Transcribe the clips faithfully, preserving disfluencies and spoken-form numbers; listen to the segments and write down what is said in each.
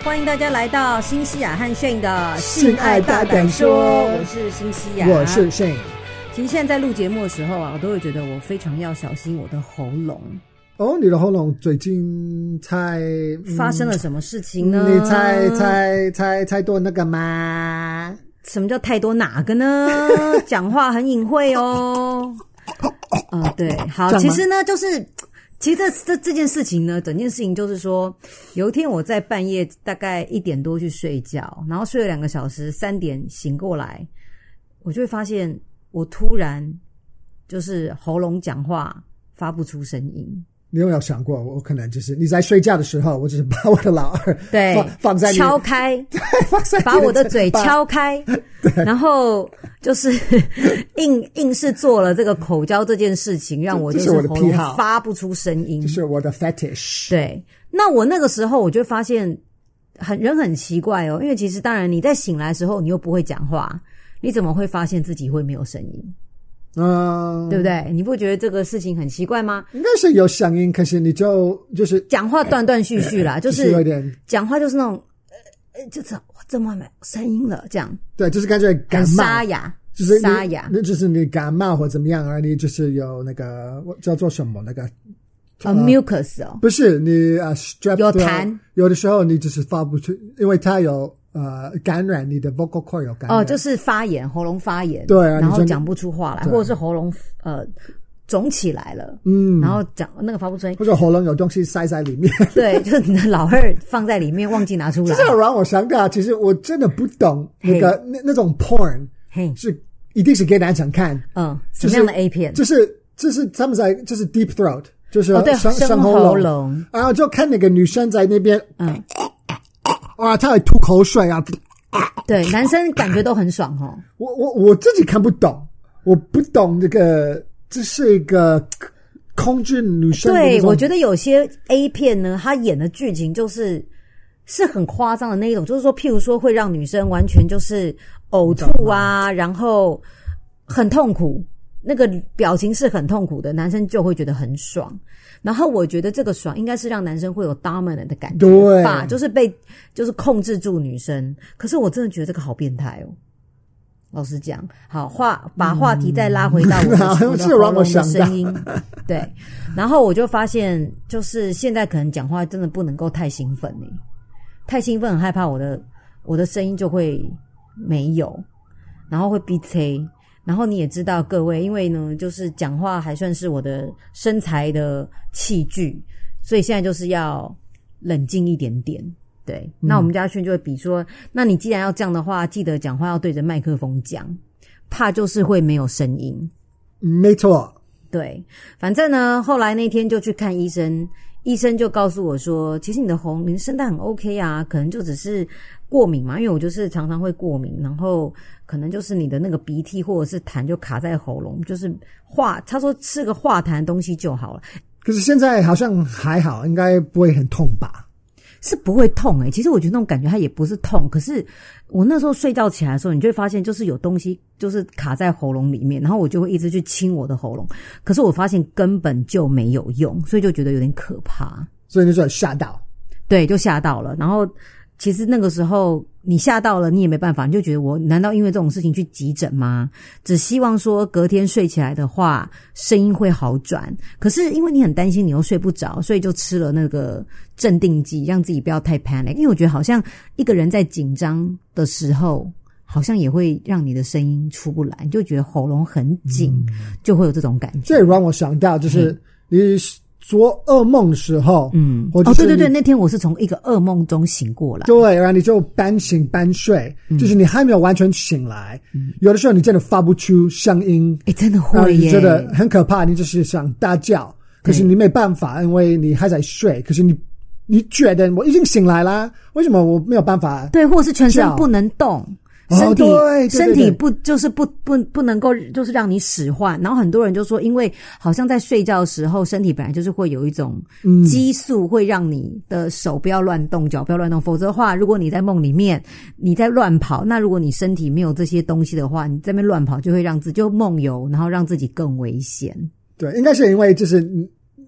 欢迎大家来到新西亚和 Shane 的性爱大胆说，我是新西亚， 我是 Shane。 其实现在在录节目的时候啊，我都会觉得我非常要小心我的喉咙。 哦，你的喉咙最近才、 嗯、发生了什么事情呢？ 你才才才才多那个吗？ 什么叫太多哪个呢？讲话很隐晦哦。啊、呃，对，好，其实呢，就是其实这这这件事情呢，整件事情就是说，有一天我在半夜大概一点多去睡觉，然后睡了两个小时，三点醒过来，我就会发现我突然就是喉咙讲话发不出声音。 你有没有想过，我可能就是你在睡觉的时候，我只是把我的老二对放放在你敲开， 对，放在把我的嘴敲开，然后就是硬硬是做了这个口交这件事情，让我就是喉咙发不出声音， 这是我的 fetish。 对，那我那个时候我就发现很人很奇怪哦，因为其实当然你在醒来的时候你又不会讲话，你怎么会发现自己会没有声音？嗯，对不对？你不觉得这个事情很奇怪吗？ 应该是有声音，可是你就就是讲话断断续续啦，就是有点讲话就是那种呃，就是怎么没有声音了这样。 对，就是感觉感冒沙哑， 就是沙哑， 那就是你感冒或怎么样，而你就是有那个叫做什么那个呃 mucus 哦， 不是你啊 strep 有痰， 有的时候你就是发不出，因为它有。呃，感染你的 vocal cord 有感染哦， 就是发炎，喉咙发炎， 对啊， 然后讲不出话来，或者是喉咙呃肿起来了，嗯，然后讲那个发不出声音， 或者喉咙有东西塞在里面， 对，就是你的老二放在里面忘记拿出来。 这让我想到，其实我真的不懂那个那那种 porn， 嘿， 是一定是给男生看， 嗯，什么样的 A 片？ 就是就是他们在就是 deep throat， 就是哦对， 深喉咙， 然后就看那个女生在那边， 嗯。 哇，他还吐口水啊！ 对，男生感觉都很爽哦。 我我我自己看不懂，我不懂这个，这是一个控制女生的。 对，我觉得有些 A 片呢，他演的剧情就是是很夸张的那一种，就是说，譬如说会让女生完全就是呕吐啊，然后很痛苦，那个表情是很痛苦的，男生就会觉得很爽。然后我觉得这个爽应该是让男生会有 dominant 的感觉吧，就是被就是控制住女生。可是我真的觉得这个好变态哦。老实讲，好话把话题再拉回到我的、嗯、我的喉咙的声音，对。然后我就发现，就是现在可能讲话真的不能够太兴奋耶，太兴奋很害怕我的我的声音就会没有，然后会逼催。然后你也知道各位，因为呢就是讲话还算是我的身材的器具，所以现在就是要冷静一点点。对、嗯、那我们家训就会比说，那你既然要这样的话，记得讲话要对着麦克风讲，怕就是会没有声音。 没错， 对，反正呢后来那天就去看医生，医生就告诉我说，其实你的喉你的声带很 OK 啊，可能就只是过敏嘛，因为我就是常常会过敏，然后可能就是你的那个鼻涕或者是痰就卡在喉咙，就是化他说吃个化痰的东西就好了。 可是现在好像还好，应该不会很痛吧？ 是不会痛欸，其实我觉得那种感觉它也不是痛，可是我那时候睡觉起来的时候，你就会发现就是有东西就是卡在喉咙里面，然后我就会一直去清我的喉咙，可是我发现根本就没有用，所以就觉得有点可怕， 所以你就吓到。 对，就吓到了。然后其实那个时候你吓到了你也没办法，你就觉得我难道因为这种事情去急诊吗？只希望说隔天睡起来的话声音会好转，可是因为你很担心你又睡不着，所以就吃了那个镇定剂让自己不要太 panic， 因为我觉得好像一个人在紧张的时候好像也会让你的声音出不来，你就觉得喉咙很紧、嗯、就会有这种感觉。 这让我想到就是你做噩梦的时候， 嗯，哦，对对对，那天我是从一个噩梦中醒过来， 对，然后你就半醒半睡、嗯，就是你还没有完全醒来、嗯，有的时候你真的发不出声音， 诶，真的会耶， 你觉得很可怕，你就是想大叫，可是你没办法，因为你还在睡，可是你你觉得我已经醒来啦，为什么我没有办法？ 对，或者是全身不能动。身体、 哦、对对对对身体不就是不不不能够就是让你使唤，然后很多人就说，因为好像在睡觉的时候，身体本来就是会有一种激素，会让你的手不要乱动，脚不要乱动，否则的话，如果你在梦里面你在乱跑，那如果你身体没有这些东西的话，你在那边乱跑就会让自己就梦游，然后让自己更危险。 对，应该是因为就是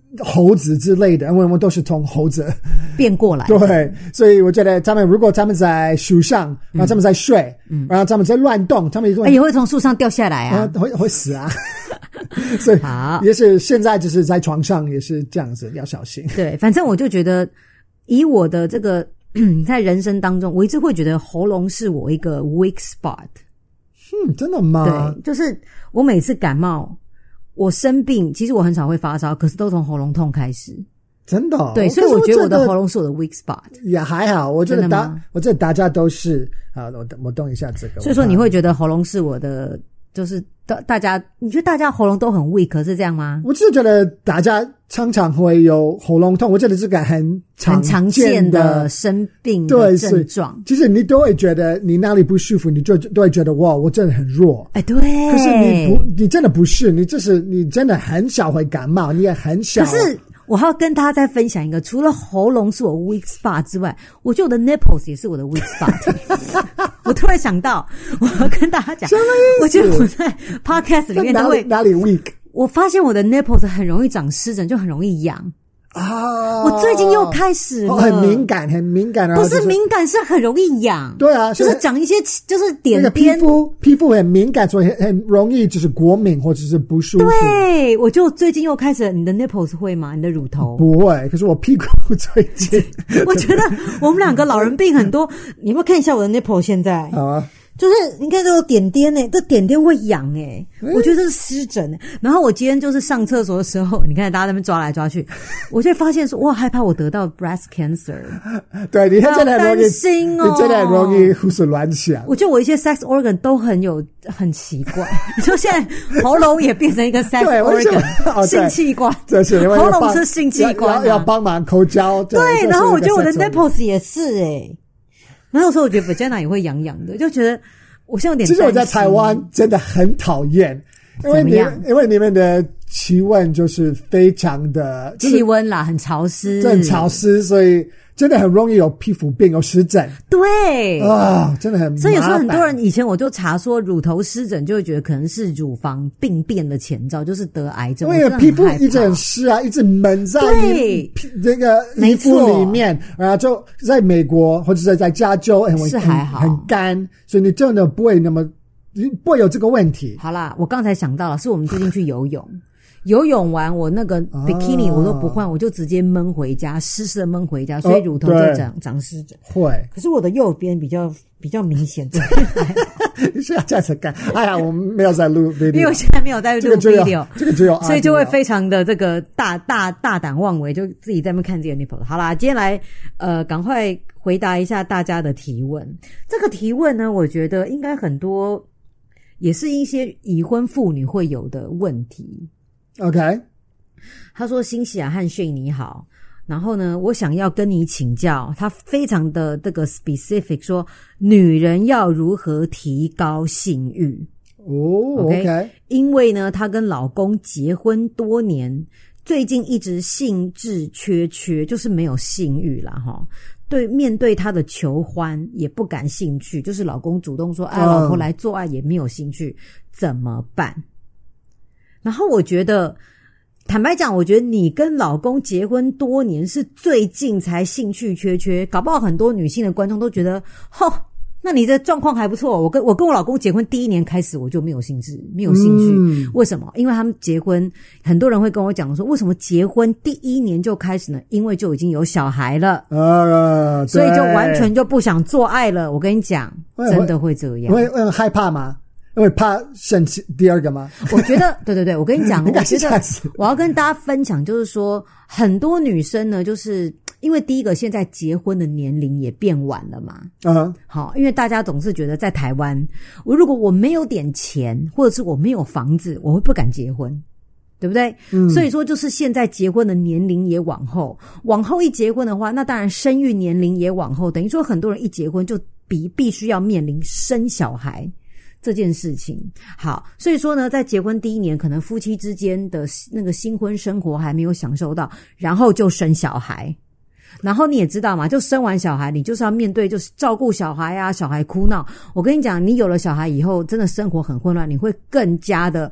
猴子之类的，因为我们都是从猴子变过来。 对，所以我觉得他们如果他们在树上，然后他们在睡，嗯、然后他们在乱动，他们也会、 欸、也会从树上掉下来啊， 会会死啊。所以也是现在就是在床上也是这样子，要小心。 对，反正我就觉得以我的这个在人生当中，我一直会觉得喉咙是我一个 weak spot。 嗯，真的吗？ 对，就是我每次感冒，我生病，其实我很少会发烧，可是都从喉咙痛开始。 真的、哦？ 对，所以我觉得我的喉咙是我的 weak spot。 也还好，我觉得大，我觉得大家都是啊，我我动一下这个。 所以说你会觉得喉咙是我的，就是大大家，你觉得大家喉咙都很 weak 是这样吗？ 我就是觉得大家常常会有喉咙痛，我觉得这个很常很常见的生病的症状。 其实你都会觉得你哪里不舒服，你就都会觉得哇，我真的很弱。 哎，对。 可是你不，你真的不是，你就是你真的很少会感冒，你也很少。 可是我还要跟大家再分享一个，除了喉咙是我 weak spot 之外，我觉得我的 nipples 也是我的 weak spot。我突然想到，我要跟大家讲， 什么意思？ 我觉得我在 podcast 里面都会哪里 weak？ 我发现我的 nipples 很容易长湿疹，就很容易痒。 啊、 我最近又开始了， 哦、很敏感，很敏感， 不是敏感，是很容易痒。 对啊， 就是长一些，就是点点、那个、皮肤皮肤很敏感，所以很很容易就是过敏或者是不舒服。 对，我就最近又开始了。你的 nipples 会吗？你的乳头不会，可是我屁股最近。 我觉得我们两个老人病很多。你有没有看一下我的 nipple 现在？ 好啊。 就是你看这个点点呢、欸，这点点会痒哎、欸，我觉得这是湿疹、欸。然后我今天就是上厕所的时候，你看大家在那边抓来抓去，我就发现说，哇，害怕我得到 breast cancer。 对，你真的很容易， 担心哦， 你真的很容易胡思乱想。 我觉得我一些 sex organ 都很有很奇怪，你说现在喉咙也变成一个 sex organ， 哦、 性器官， 这是因为喉咙是性器官、啊， 要要帮忙口交。 对，然后我觉得我的 nipples 也是哎、欸。然后有时候我觉得 vagina 也会痒痒的，就觉得我现在有点担心。 其实我在台湾真的很讨厌，因为你因为你们的气温就是非常的气温啦，很潮湿， 很潮湿，所以真的很容易有皮肤病，有湿疹。 对啊、哦，真的很麻烦。 所以有时候很多人以前我就查说乳头湿疹，就会觉得可能是乳房病变的前兆，就是得癌症。 因为皮肤一直很湿啊，一直闷在你这个衣服里面，然后就在美国或者是在加州很是还好很干，所以你真的不会那么不会有这个问题。 好啦，我刚才想到了，是我们最近去游泳。游泳完我那个 bikini 我都不换、哦、我就直接闷回家，湿湿的闷回家，所以乳头就长、哦、长湿疹。 会， 可是我的右边比较比较明显。 你是要这样子干？哎呀，我们没有在录 video， 因为我现在没有在录 video， 这个只有， 所以就会非常的这个大大大胆妄为，就自己在那边看自己的 nipple。好啦，今天来呃，赶快回答一下大家的提问。这个提问呢，我觉得应该很多也是一些已婚妇女会有的问题。 OK， 他说：“辛西亚和Shane你好，然后呢，我想要跟你请教，他非常的这个 specific 说，女人要如何提高性欲？ 哦、oh, OK，, okay. 因为呢，她跟老公结婚多年，最近一直兴致缺缺，就是没有性欲啦齁。对，面对她的求欢也不感兴趣，就是老公主动说，哎，老婆来做爱也没有兴趣，怎么办？”然后我觉得，坦白讲，我觉得你跟老公结婚多年是最近才兴趣缺缺，搞不好很多女性的观众都觉得，吼，那你的状况还不错。我跟我跟我老公结婚第一年开始，我就没有兴致，没有兴趣。嗯、为什么？因为他们结婚，很多人会跟我讲说，为什么结婚第一年就开始呢？因为就已经有小孩了， 啊， 所以就完全就不想做爱了。我跟你讲，真的会这样。 会会害怕吗？因为怕生第二个吗？ 我觉得，对对对，我跟你讲，我觉得我要跟大家分享，就是说，很多女生呢，就是因为第一个，现在结婚的年龄也变晚了嘛。嗯、uh-huh. 好，因为大家总是觉得在台湾，我如果我没有点钱，或者是我没有房子，我会不敢结婚。对不对？嗯，所以说就是现在结婚的年龄也往后，往后一结婚的话，那当然生育年龄也往后，等于说很多人一结婚就必必须要面临生小孩这件事情。好，所以说呢，在结婚第一年，可能夫妻之间的那个新婚生活还没有享受到，然后就生小孩。然后你也知道嘛，就生完小孩，你就是要面对就是照顾小孩啊，小孩哭闹。我跟你讲，你有了小孩以后，真的生活很混乱，你会更加的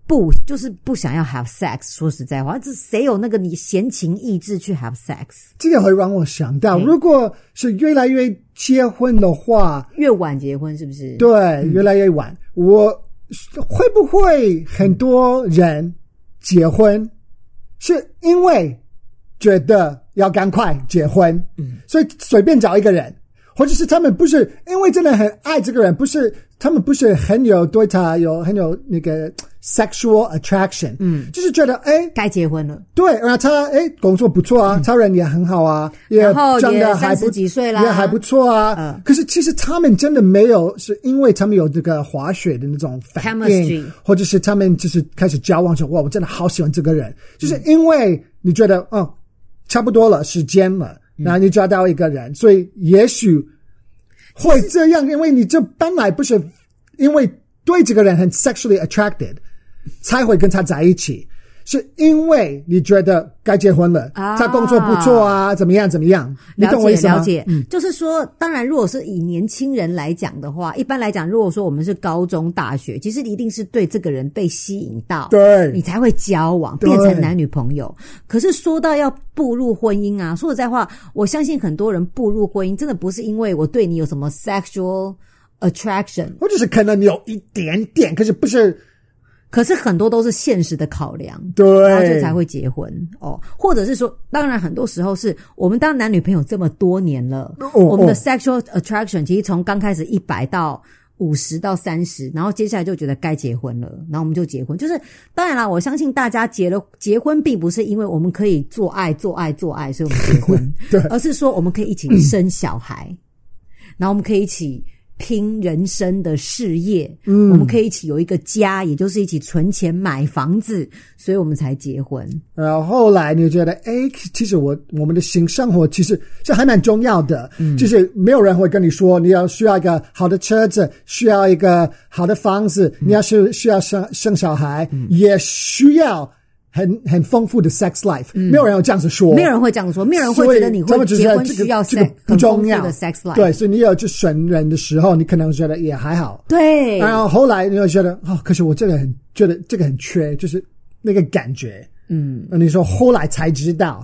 不就是不想要 have sex。说实在话，这谁有那个你闲情逸致去 have sex？ 这个会让我想到，如果是越来越结婚的话， 越晚结婚是不是？ 对，嗯、越来越晚，我会不会很多人结婚是因为觉得要赶快结婚，嗯，所以随便找一个人，或者是他们不是因为真的很爱这个人，不是他们不是很有对他有很有那个 sexual attraction， 嗯，就是觉得哎该结婚了， 对，然后他哎工作不错啊，嗯、他人也很好啊，也长得还不三十几岁啦， 也还不错啊，嗯，可是其实他们真的没有，是因为他们有这个滑雪的那种反应，或者是他们就是开始交往说哇，我真的好喜欢这个人，就是因为你觉得哦差不多了时间了，然后你抓到一个人，所以也许会这样，因为你这本来不是因为对这个人很 sexually attracted 才会跟他在一起，是因为你觉得该结婚了，啊、他工作不错啊，怎么样怎么样？你懂我意思吗？ 了解，了解、嗯，就是说，当然，如果是以年轻人来讲的话，一般来讲，如果说我们是高中、大学，其实你一定是对这个人被吸引到， 对， 你才会交往，变成男女朋友。可是说到要步入婚姻啊，说实在话，我相信很多人步入婚姻，真的不是因为我对你有什么 sexual attraction， 或者是可能有一点点，可是不是。 可是很多都是现实的考量， 对， 然后就才会结婚哦，或者是说，当然很多时候是我们当男女朋友这么多年了，哦、我们的 sexual attraction 其实从刚开始一百到五十到三十，然后接下来就觉得该结婚了，然后我们就结婚。就是当然啦，我相信大家结了结婚，并不是因为我们可以做爱做爱做爱，所以我们结婚， 对， 而是说我们可以一起生小孩，嗯、然后我们可以一起拼人生的事业，嗯，我们可以一起有一个家，也就是一起存钱买房子，所以我们才结婚。 然后后来你就觉得，哎，其实我我们的性生活其实是还蛮重要的，嗯，就是没有人会跟你说你要需要一个好的车子，需要一个好的房子，嗯、你要是需要生生小孩，嗯、也需要。很很丰富的 sex life，嗯、没有人会这样子说， 没有人会这样说，没有人会觉得你会结婚需要 sex，、这个、 不重要的 sex life。 对，所以你有去选人的时候，你可能觉得也还好。 对， 然后后来你会觉得，哦，可是我这个很觉得这个很缺，就是那个感觉。嗯，那你说后来才知道。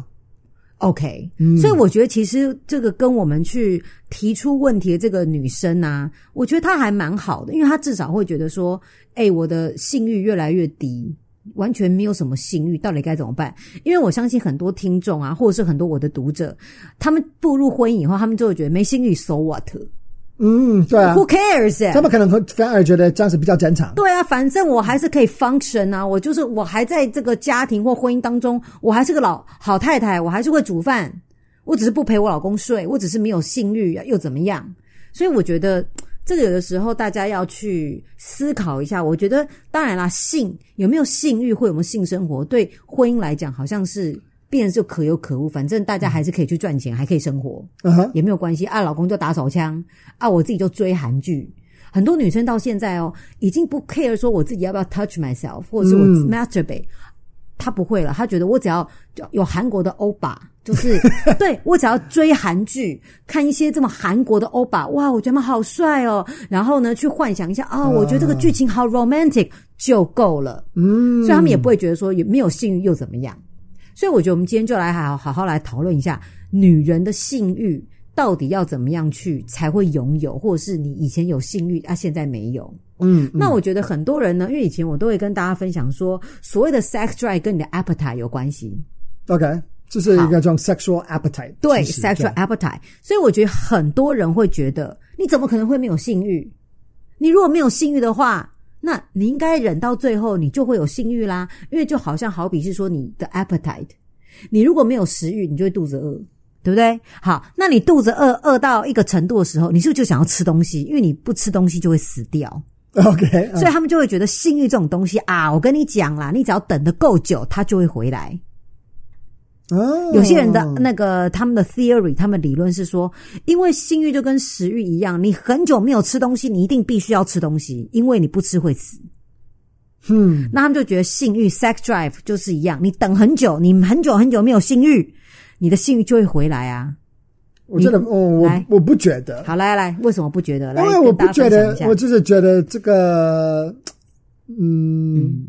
OK，嗯、所以我觉得其实这个跟我们去提出问题的这个女生啊，我觉得她还蛮好的，因为她至少会觉得说，哎，我的性欲越来越低。完全没有什么性欲，到底该怎么办？因为我相信很多听众啊，或者是很多我的读者，他们步入婚姻以后，他们就会觉得没性欲 so what？ 嗯，对啊 ，Who cares？ 他们可能反而觉得这样子比较正常。 对啊，反正我还是可以 function 啊，我就是我还在这个家庭或婚姻当中，我还是个老好太太，我还是会煮饭，我只是不陪我老公睡，我只是没有性欲又怎么样？所以我觉得。这个有的时候大家要去思考一下，我觉得当然啦，性有没有性欲或有没有性生活，对婚姻来讲好像是变就可有可无，反正大家还是可以去赚钱，还可以生活， uh-huh. 也没有关系啊。老公就打手枪啊，我自己就追韩剧。很多女生到现在哦，已经不 care 说我自己要不要 touch myself， 或者是我 masturbate，、嗯、她不会了，她觉得我只要有韩国的欧巴。就是对我只要追韩剧，看一些这么韩国的欧巴，哇，我觉得他们好帅哦。然后呢，去幻想一下啊、哦，我觉得这个剧情好 romantic 就够了。嗯，所以他们也不会觉得说也没有性欲又怎么样。所以我觉得我们今天就来好好好来讨论一下，女人的性欲到底要怎么样去才会拥有，或者是你以前有性欲啊，现在没有。嗯，那我觉得很多人呢，因为以前我都会跟大家分享说，所谓的 sex drive 跟你的 appetite 有关系。 OK。这是一个这种 sexual appetite， 对 sexual appetite， 所以我觉得很多人会觉得你怎么可能会没有性欲？你如果没有性欲的话，那你应该忍到最后你就会有性欲啦，因为就好像好比是说你的 appetite， 你如果没有食欲，你就会肚子饿，对不对？好，那你肚子饿饿到一个程度的时候，你是不是就想要吃东西？因为你不吃东西就会死掉。 OK， 所以他们就会觉得性欲这种东西啊，我跟你讲啦，你只要等得够久，它就会回来。Oh. 有些人的那个他们的 theory， 他们理论是说，因为性欲就跟食欲一样，你很久没有吃东西，你一定必须要吃东西，因为你不吃会死。嗯，那他们就觉得性欲 sex drive 就是一样，你等很久，你很久很久没有性欲，你的性欲就会回来啊。 我真的，哦，我我不觉得。 好，来来，为什么不觉得？来， 因为我不觉得，我就是觉得这个，嗯。嗯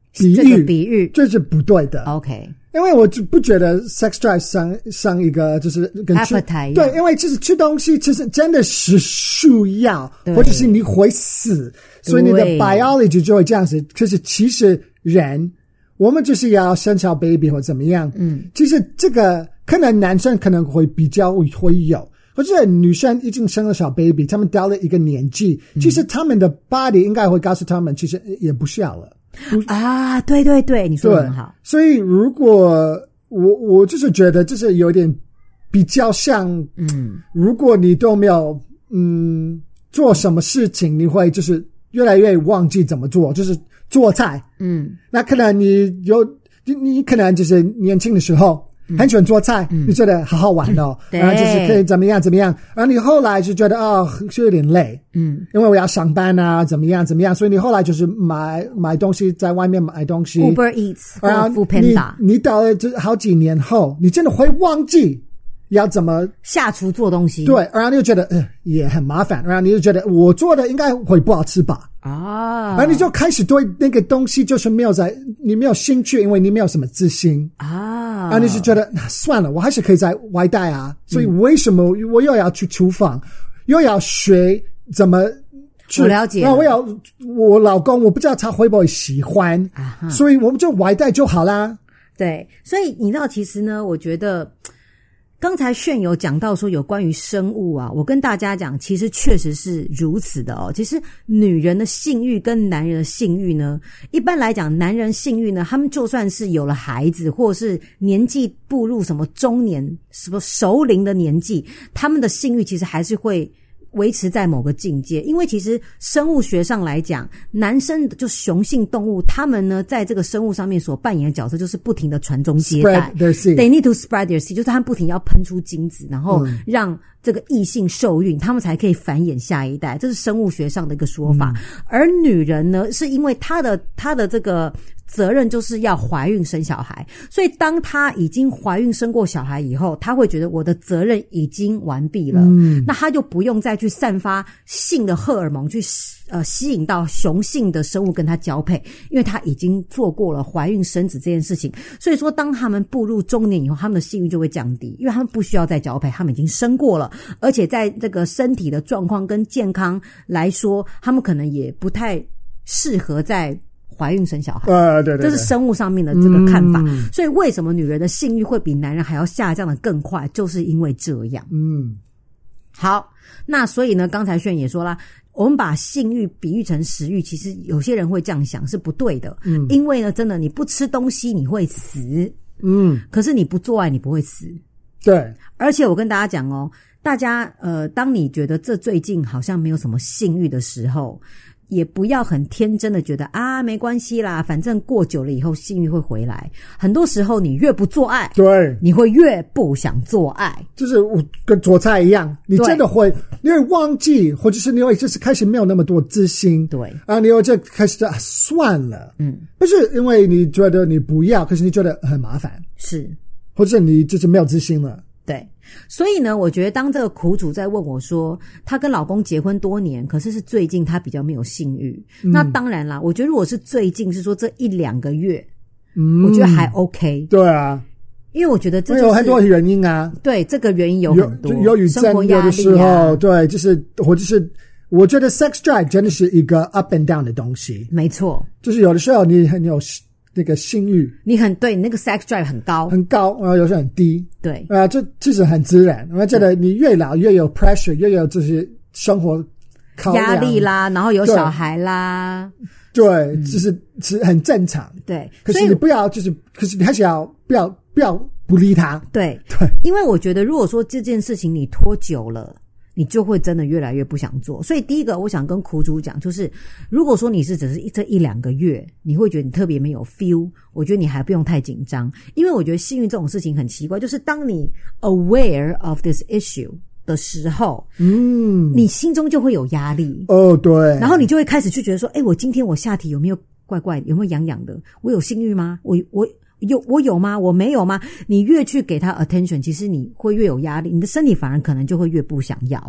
比喻， 这个比喻这是不对的。 OK， 因为我就不觉得 sex drive 像像一个就是跟吃 appetite 对，因为其实吃东西其实真的是需要，或者是你会死，所以你的 biology 就会这样子。可是其实人，我们就是要生小 baby 或怎么样，嗯，其实这个可能男生可能会比较会有。或者女生已经生了小 baby， 他们到了一个年纪，嗯、其实他们的 body 应该会告诉他们，其实也不需要了。 啊，对对对，你说得很好。 所以如果我我就是觉得，就是有点比较像，嗯，如果你都没有嗯做什么事情，你会就是越来越忘记怎么做，就是做菜，嗯，那可能你有你你可能就是年轻的时候。很喜欢做菜，嗯、你觉得好好玩哦，然后就是可以怎么样怎么样，然后你后来就觉得哦，就有点累，嗯，因为我要上班啊，怎么样怎么样，所以你后来就是买买东西，在外面买东西 ，Uber Eats 或 Food Panda， 你你到了这好几年后，你真的会忘记要怎么下厨做东西， 对，然后你就觉得呃也很麻烦，然后你就觉得我做的应该会不好吃吧。 啊， 然后你就开始对那个东西就是没有在，你没有兴趣，因为你没有什么自信啊。然后你就觉得算了，我还是可以在外带啊。所以为什么我又要去厨房，又要学怎么去？ 我了解了。 然后我要我老公，我不知道他会不会喜欢，啊、所以我们就外带就好啦。 对，所以你知道，其实呢，我觉得。刚才炫有讲到说有关于生物啊，我跟大家讲，其实确实是如此的哦。其实女人的性欲跟男人的性欲呢，一般来讲，男人性欲呢，他们就算是有了孩子，或者是年纪步入什么中年、什么熟龄的年纪，他们的性欲其实还是会维持在某个境界，因为其实生物学上来讲，男生就雄性动物，他们呢在这个生物上面所扮演的角色就是不停的传宗接代 ，they need to spread their seed， 就是他们不停要喷出精子，然后让这个异性受孕，他们才可以繁衍下一代，这是生物学上的一个说法。嗯、而女人呢，是因为她的她的这个责任就是要怀孕生小孩，所以当她已经怀孕生过小孩以后，她会觉得我的责任已经完毕了，嗯、那她就不用再去散发性的荷尔蒙去呃吸引到雄性的生物跟她交配，因为她已经做过了怀孕生子这件事情。所以说，当他们步入中年以后，他们的性欲就会降低，因为他们不需要再交配，他们已经生过了，而且在这个身体的状况跟健康来说，他们可能也不太适合在怀孕生小孩， 呃，对 对, 对， 这是生物上面的这个看法。嗯、所以为什么女人的性欲会比男人还要下降的更快，就是因为这样。嗯，好，那所以呢，刚才炫也说啦，我们把性欲比喻成食欲，其实有些人会这样想是不对的。嗯，因为呢，真的你不吃东西你会死，嗯，可是你不做爱你不会死。 对， 而且我跟大家讲哦，大家呃，当你觉得这最近好像没有什么性欲的时候。也不要很天真的觉得啊没关系啦，反正过久了以后性欲会回来。很多时候你越不做爱， 对， 你会越不想做爱。 就是跟做菜一样，你真的会，你会忘记，或者是你会就是开始没有那么多自信， 对， 啊，你会就开始啊算了，嗯，不是因为你觉得你不要，可是你觉得很麻烦， 是， 或者你就是没有自信了。 对，所以呢，我觉得当这个苦主在问我说，她跟老公结婚多年，可是是最近她比较没有性欲。嗯、那当然啦，我觉得如果是最近，是说这一两个月，嗯，我觉得还 OK。 对啊， 因为我觉得这、就是、 有很多原因啊。 对，这个原因有很多， 忧郁症有的时候，对，就是或者是我觉得 sex drive 真的是一个 up and down 的东西。 没错， 就是有的时候你很有。那个性欲， 你很对，你那个 sex drive 很高， 很高，然后有时候很低， 对， 啊、呃，这其实很自然。我觉得你越老越有 pressure， 越有这些生活压力啦，然后有小孩啦， 对，嗯、就是是很正常。 对， 可是你不要，就是，可是你还是要不要不要不理他。 对对， 因为我觉得，如果说这件事情你拖久了。你就会真的越来越不想做。所以第一个我想跟苦主讲，就是如果说你是只是这一两个月你会觉得你特别没有 feel， 我觉得你还不用太紧张。因为我觉得性欲这种事情很奇怪，就是当你 aware of this issue 的时候，嗯，你心中就会有压力。 哦，对， 然后你就会开始去觉得说，诶，我今天我下体有没有怪怪的，有没有痒痒的，我有性欲吗？我我有我有吗？我没有吗？你越去给他 attention， 其实你会越有压力，你的身体反而可能就会越不想要。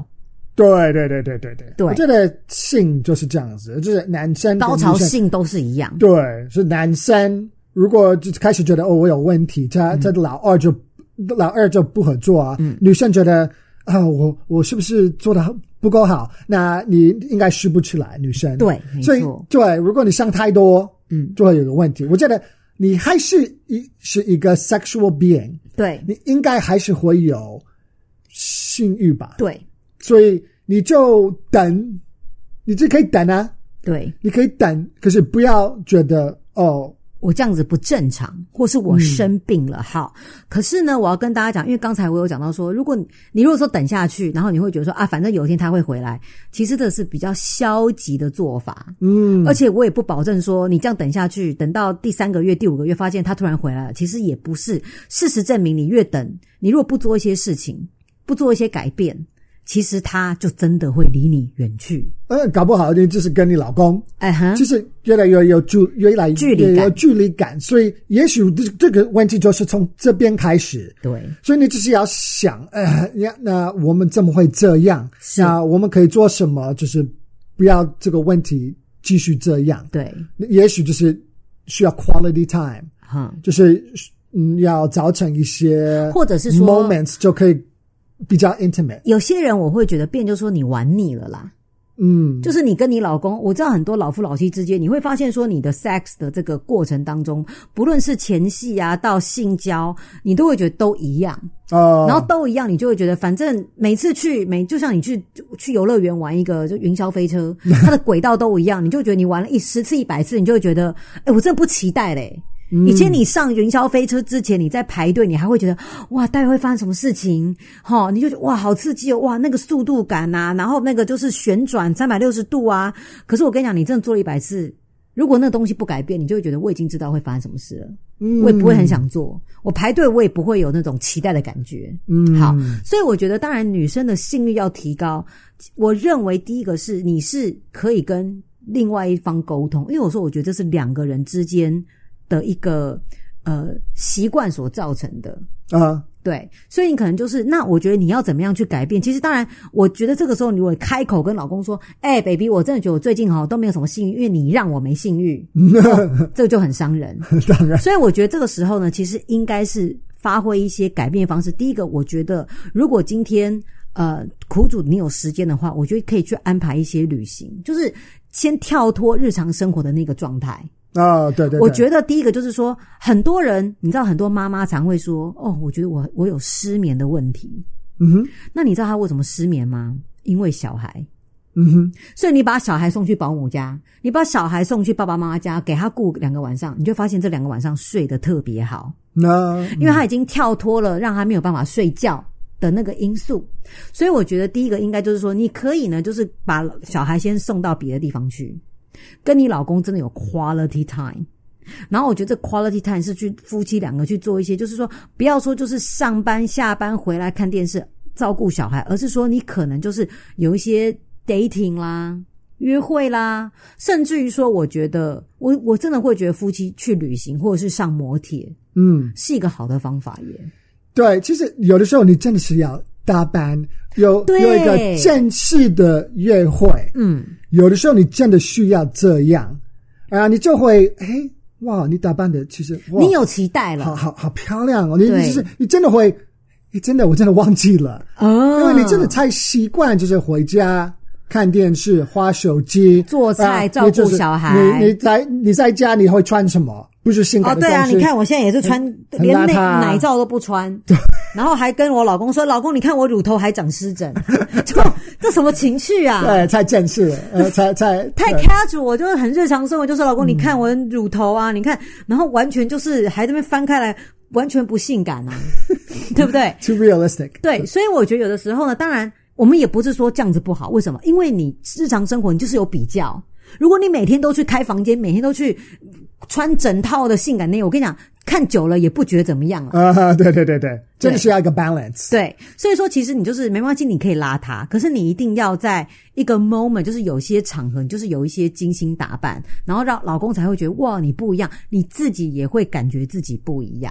对对对对对对，我觉得性就是这样子，就是男生高潮性都是一样。 对，是男生如果就开始觉得哦我有问题，他他的老二就、嗯、老二就不合作啊。嗯、女生觉得啊我我是不是做的不够好？那你应该试不出来，女生对， 所以对，如果你上太多，嗯，就会有个问题。我觉得你还是一是一个 sexual being， 对， 你应该还是会有性欲吧？ 对。 所以你就等，你就可以等啊， 对， 你可以等，可是不要觉得哦， 我这样子不正常，或是我生病了。嗯、好，可是呢，我要跟大家讲，因为刚才我有讲到说，如果你你如果说等下去，然后你会觉得说啊，反正有一天他会回来，其实这是比较消极的做法。嗯，而且我也不保证说你这样等下去，等到第三个月、第五个月发现他突然回来了，其实也不是。事实证明，你越等，你如果不做一些事情，不做一些改变。其实他就真的会离你远去， 呃，搞不好就是跟你老公， 哎哈， 就是越来越有距，越来距离感， 有距离感，所以也许这个问题就是从这边开始。 对， 所以你就是要想，呃，那我们怎么会这样？那我们可以做什么？就是不要这个问题继续这样。 对， 也许就是需要 quality time， 嗯， 就是嗯，要造成一些， 或者是说 moments 就可以。比较 intimate， 有些人我会觉得变就说你玩腻了啦， 嗯， 就是你跟你老公，我知道很多老夫老妻之间，你会发现说你的 sex 的这个过程当中，不论是前戏啊到性交，你都会觉得都一样哦，然后都一样，你就会觉得反正每次去每就像你去去游乐园玩一个就云霄飞车，它的轨道都一样，你就觉得你玩了一十次一百次，你就会觉得哎，我真的不期待嘞。以前你上云霄飞车之前，你在排队，你还会觉得哇，待会会发生什么事情？齁，你就觉得哇，好刺激哦！哇，那个速度感啊，然后那个就是旋转三百六十度啊。可是我跟你讲，你真的做了一百次，如果那个东西不改变，你就会觉得我已经知道会发生什么事了，嗯，我也不会很想做。我排队，我也不会有那种期待的感觉。嗯，好，所以我觉得，当然女生的性欲要提高，我认为第一个是你是可以跟另外一方沟通，因为我说我觉得这是两个人之间的一个呃习惯所造成的啊，对，所以你可能就是那我觉得你要怎么样去改变？其实当然，我觉得这个时候你如果开口跟老公说：“哎、欸、，baby， 我真的觉得我最近哈都没有什么性欲，因为你让我没性欲，哦、这个就很伤人。” 当然， 所以我觉得这个时候呢，其实应该是发挥一些改变方式。第一个，我觉得如果今天呃苦主你有时间的话，我觉得可以去安排一些旅行，就是先跳脱日常生活的那个状态。 啊、哦，对, 对对， 我觉得第一个就是说，很多人你知道，很多妈妈常会说，哦，我觉得我我有失眠的问题。嗯哼，那你知道她为什么失眠吗？因为小孩。嗯哼，所以你把小孩送去保姆家，你把小孩送去爸爸妈妈家，给他顾两个晚上，你就发现这两个晚上睡得特别好。那、嗯、因为他已经跳脱了让他没有办法睡觉的那个因素，所以我觉得第一个应该就是说，你可以呢，就是把小孩先送到别的地方去。跟你老公真的有 quality time， 然后我觉得这 quality time 是去夫妻两个去做一些，就是说不要说就是上班下班回来看电视照顾小孩，而是说你可能就是有一些 dating 啦、约会啦，甚至于说我觉得我我真的会觉得夫妻去旅行或者是上摩铁，嗯，是一个好的方法耶。 对，其实有的时候你真的是要搭班，有有一个正式的约会，嗯，有的时候你真的需要这样啊，你就会哎哇，你打扮的其实哇， 你有期待了， 好好好漂亮哦，你你就是你真的会，哎，真的我真的忘记了哦，因为你真的太习惯就是回家看电视、滑手机、 做菜、啊、照顾小孩。 你你在你在家你会穿什么？不是性感的东西。 哦，对啊，你看我现在也是穿，连内奶罩都不穿，然后还跟我老公说：“老公，你看我乳头还长湿疹。”就这什么情绪啊？ 对，太正式，呃，才才太 casual， 我就是很日常生活，就是老公，你看我乳头啊，嗯、你看，然后完全就是还在那边翻开来，完全不性感啊，对不对 ？Too realistic。 对，所以我觉得有的时候呢，当然我们也不是说这样子不好，为什么？因为你日常生活你就是有比较，如果你每天都去开房间，每天都去穿整套的性感内衣，我跟你讲，看久了也不觉得怎么样了。 啊，对对对对，真的需要一个 balance。 对，所以说其实你就是没关系，你可以邋遢，可是你一定要在一个 moment， 就是有些场合，你就是有一些精心打扮，然后让老公才会觉得哇，你不一样，你自己也会感觉自己不一样。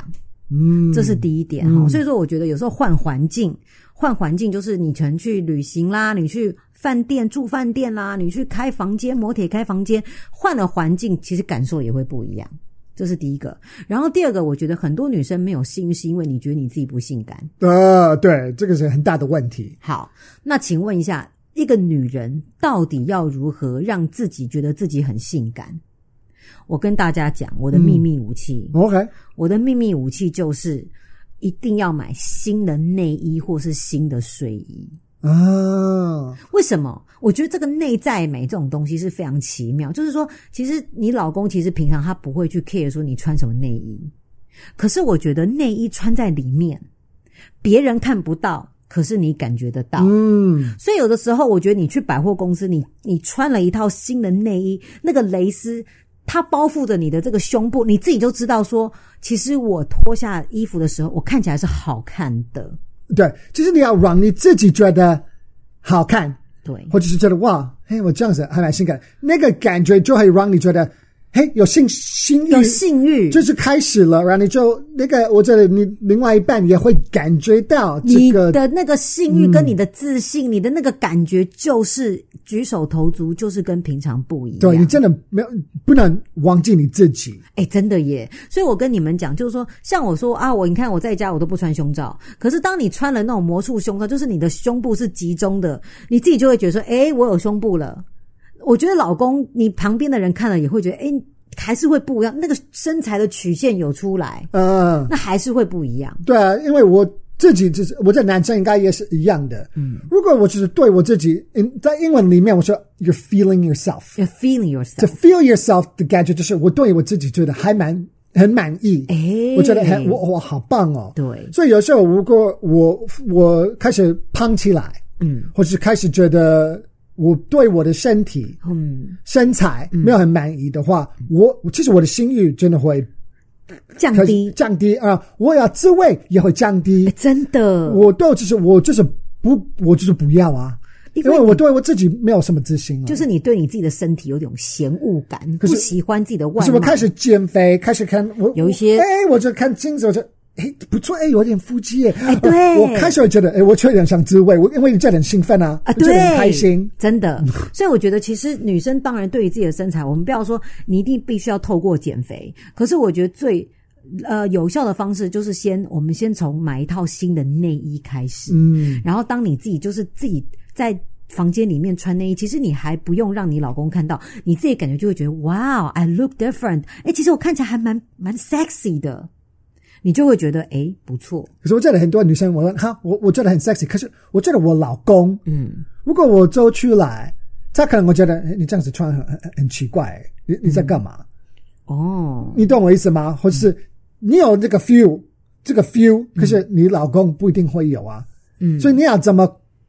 嗯，这是第一点哈、嗯。所以说，我觉得有时候换环境，换环境就是你可能去旅行啦，你去饭店住饭店啦，你去开房间，摩铁开房间，换了环境，其实感受也会不一样。这是第一个。然后第二个，我觉得很多女生没有性欲，是因为你觉得你自己不性感。 呃，对，这个是很大的问题。 好，那请问一下，一个女人到底要如何让自己觉得自己很性感？我跟大家讲我的秘密武器、 嗯、OK， 我的秘密武器就是一定要买新的内衣或是新的睡衣啊。 为什么？我觉得这个内在美这种东西是非常奇妙，就是说其实你老公其实平常他不会去 care 说你穿什么内衣，可是我觉得内衣穿在里面别人看不到，可是你感觉得到。嗯，所以有的时候我觉得你去百货公司，你你穿了一套新的内衣，那个蕾丝它包覆着你的这个胸部，你自己就知道说其实我脱下衣服的时候我看起来是好看的。 对，就是你要让你自己觉得好看， 对， 或者是觉得哇，嘿，我这样子还蛮性感，那个感觉就会让你觉得嘿，有性性欲， 有性欲， 就是开始了，然后你就那个，我觉得你另外一半也会感觉到这个你的那个性欲跟你的自信、嗯、你的那个感觉就是举手投足，就是跟平常不一样。 对，你真的没有不能忘记你自己。 哎，真的耶！所以我跟你们讲，就是说，像我说啊，我你看我在家我都不穿胸罩，可是当你穿了那种魔术胸罩，就是你的胸部是集中的，你自己就会觉得说，哎，我有胸部了。我觉得老公你旁边的人看了也会觉得诶还是会不一样，那个身材的曲线有出来，嗯，那还是会不一样。 对啊，因为我自己就是我这男生应该也是一样的。嗯，如果我就是对我自己，在英文里面我说 you're feeling yourself， you're feeling yourself， to feel yourself 的感觉就是我对我自己觉得还蛮很满意， 诶， 我觉得很我我好棒哦。 对， 所以有时候如果我我开始胖起来，嗯，或是开始觉得我对我的身体、嗯、身材没有很满意的话，嗯、我其实我的性欲真的会降低， 降低啊、呃！我要自慰也会降低， 欸、真的。 我都就是我就是不，我就是不要啊，因为我对我自己没有什么自信、啊， 就是你对你自己的身体有点嫌恶感，不喜欢自己的外貌。可是我开始减肥，开始看我有一些， 哎，我就看镜子，我就。哎，不错，哎，有点腹肌耶！ 哎，对， 我开始会觉得，哎，我有点想自慰，我因为你这很兴奋啊， 啊，对， 很开心， 真的。所以我觉得，其实女生当然对于自己的身材，我们不要说你一定必须要透过减肥，可是我觉得最呃有效的方式就是先，我们先从买一套新的内衣开始，嗯，然后当你自己就是自己在房间里面穿内衣，其实你还不用让你老公看到，你自己感觉就会觉得，哇 ，I look different， 哎，其实我看起来还蛮蛮 sexy 的。你就会觉得诶不错。 可是我觉得很多女生，我说哈，我我觉得很 sexy， 可是我觉得我老公，嗯，如果我走出来，他可能会觉得你这样子穿很很很奇怪，你你在干嘛？ 嗯、哦， 你懂我意思吗？或者是你有这个 feel， 这个 feel， 可是你老公不一定会有啊。嗯，所以你要怎么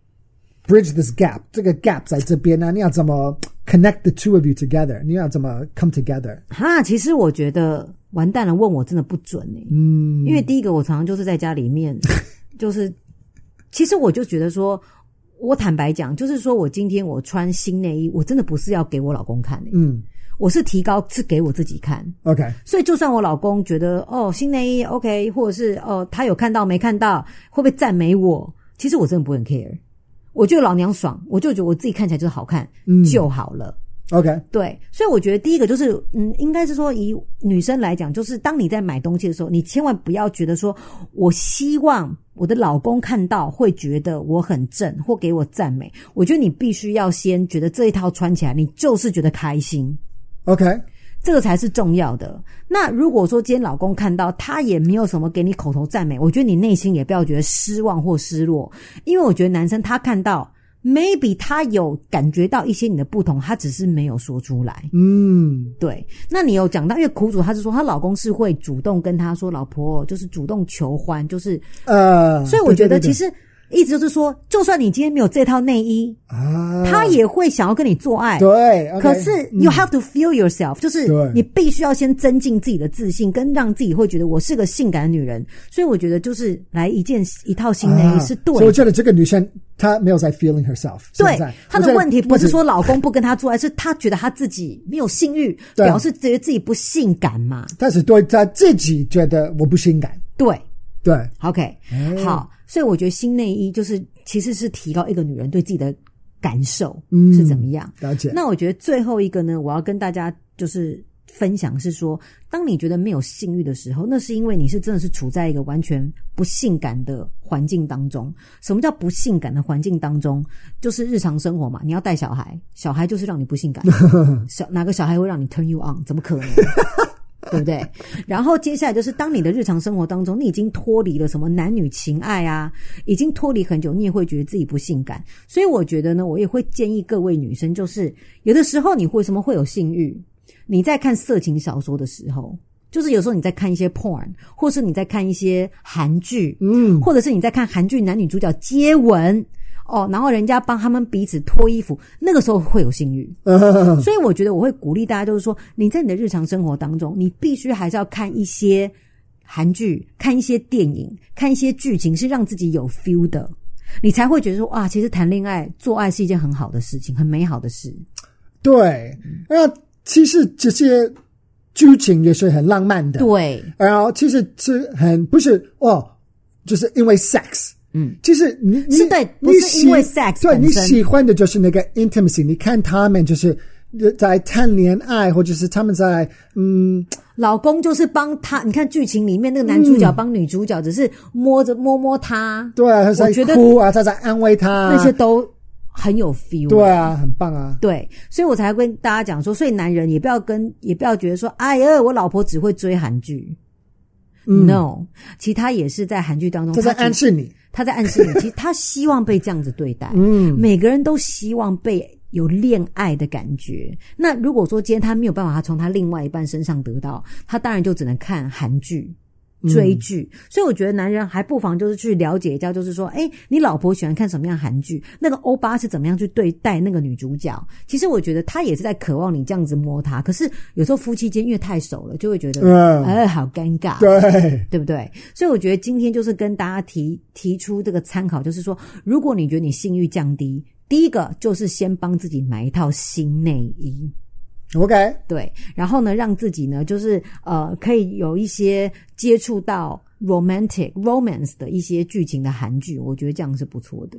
bridge this gap？ 这个 gap 在这边呢、啊？你要怎么 connect the two of you together？ 你要怎么 come together？ 哈，其实我觉得。完蛋了，问我真的不准欸。嗯，因为第一个我常常就是在家里面，就是其实我就觉得说，我坦白讲，就是说我今天我穿新内衣，我真的不是要给我老公看欸。嗯，我是提高是给我自己看。 OK， 所以就算我老公觉得哦新内衣 OK， 或者是哦他有看到没看到，会不会赞美我？其实我真的不会很 care， 我觉得老娘爽，我就觉得我自己看起来就是好看、嗯、就好了。 OK， 对，所以我觉得第一个就是，嗯，应该是说以女生来讲，就是当你在买东西的时候，你千万不要觉得说，我希望我的老公看到会觉得我很正或给我赞美。我觉得你必须要先觉得这一套穿起来，你就是觉得开心。 OK， 这个才是重要的。那如果说今天老公看到他也没有什么给你口头赞美，我觉得你内心也不要觉得失望或失落，因为我觉得男生他看到。maybe 他有感觉到一些你的不同，他只是没有说出来。嗯，对。那你有讲到，因为苦主他是说，她老公是会主动跟他说，老婆就是主动求欢，就是呃，所以我觉得其实意思就是说，就算你今天没有这套内衣啊，他也会想要跟你做爱。 对， okay, 可是 you have to feel yourself，、嗯、就是你必须要先增进自己的自信，跟让自己会觉得我是个性感的女人。所以我觉得就是来一件一套新内衣是对的、啊。 所以我觉得这个女生。她没有在 feeling herself， 对，她的问题不是说老公不跟她做爱，是她觉得她自己没有性欲，表示觉得自己不性感嘛。 但是对她自己觉得我不性感， 对对 ，OK，、 哎、 好，所以我觉得新内衣就是其实是提高一个女人对自己的感受嗯是怎么样。 了解。 那我觉得最后一个呢，我要跟大家就是分享是说，当你觉得没有性欲的时候，那是因为你是真的是处在一个完全不性感的环境当中。什么叫不性感的环境当中？就是日常生活嘛，你要带小孩，小孩就是让你不性感。小哪个小孩会让你 turn you on？ 怎么可能？对不对？然后接下来就是当你的日常生活当中，你已经脱离了什么男女情爱啊，已经脱离很久，你也会觉得自己不性感。所以我觉得呢，我也会建议各位女生，就是有的时候你为什么会有性欲？你在看色情小说的时候，就是有时候你在看一些 porn， 或是你在看一些韩剧，嗯，或者是你在看韩剧男女主角接吻。哦，然后人家帮他们彼此脱衣服，那个时候会有性欲。所以我觉得我会鼓励大家，就是说你在你的日常生活当中，你必须还是要看一些韩剧，看一些电影，看一些剧情，是让自己有 feel 的，你才会觉得说哇，其实谈恋爱、做爱是一件很好的事情，很美好的事。 对，那其实这些剧情也是很浪漫的。 对， 然后其实是很不是哦，就是因为 sex。嗯，其实你你是对，不是因为 sex， 对，你喜欢的就是那个 intimacy。你看他们就是在谈恋爱，或者是他们在嗯， 老公就是帮他。你看剧情里面那个男主角帮女主角，嗯、只是摸着摸摸她， 对啊，他在哭啊，他在安慰她， 那些都很有 feel。 对啊，很棒啊。 对，所以我才跟大家讲说，所以男人也不要跟，也不要觉得说，哎呀，我老婆只会追韩剧。嗯、no， 其实他也是在韩剧当中， 他在暗示你。 他在暗示你，其实他希望被这样子对待。嗯，每个人都希望被有恋爱的感觉。那如果说今天他没有办法，他从他另外一半身上得到，他当然就只能看韩剧。追剧、嗯、所以我觉得男人还不妨就是去了解一下，就是说诶你老婆喜欢看什么样的韩剧，那个欧巴是怎么样去对待那个女主角。其实我觉得他也是在渴望你这样子摸他，可是有时候夫妻间因为太熟了，就会觉得嗯，哎，好尴尬， 对对不对？所以我觉得今天就是跟大家提提出这个参考，就是说如果你觉得你性欲降低，第一个就是先帮自己买一套新内衣 OK， 对，然后呢，让自己呢，就是呃，可以有一些接触到 romantic romance 的一些剧情的韩剧，我觉得这样是不错的。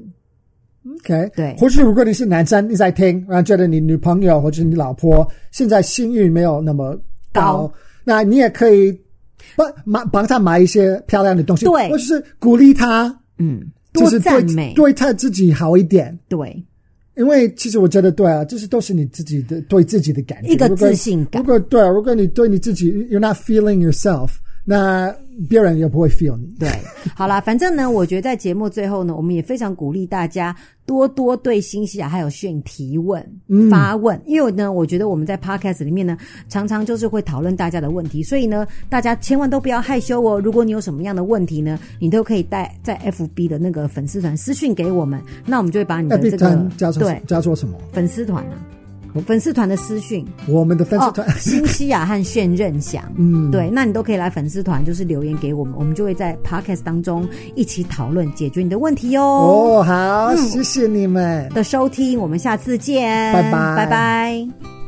OK， 对。 或是如果你是男生，你在听，然后觉得你女朋友或者你老婆现在性欲没有那么高，高那你也可以帮帮帮他买一些漂亮的东西， 对， 或者是鼓励他， 嗯， 多赞美， 对他自己好一点， 对。 因为其实我觉得对啊，这是都是你自己的对自己的感觉， 一个自信感。 如果对，如果你对你自己 you're not feeling yourself， 那别人也不会 feel 你。 对，好啦，反正呢，我觉得在节目最后呢，我们也非常鼓励大家多多对新西亚还有Shane提问、嗯、发问，因为呢，我觉得我们在 podcast 里面呢，常常就是会讨论大家的问题，所以呢，大家千万都不要害羞哦。如果你有什么样的问题呢，你都可以带在 F B 的那个粉丝团私讯给我们，那我们就会把你的这个对加做什么粉丝团啊。粉丝团的私讯， 我们的粉丝团、哦、 新西亚和Shane任翔，嗯，对，那你都可以来粉丝团，就是留言给我们，我们就会在 podcast 当中一起讨论解决你的问题哦。 哦，好，嗯、谢谢你们的收听，我们下次见， 拜拜， 拜拜。